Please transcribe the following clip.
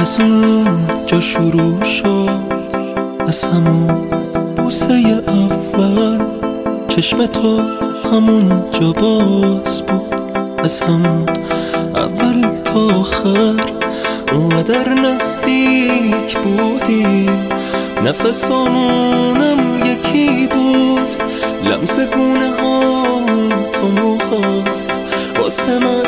از اون جا شروع شد، از همون بوسه اول چشم تو همون جا باز بود، از همون اول تا آخر اونقدر نزدیک بودیم، نفسامونم یکی بود، لمس گونه ها تو موهات واسه من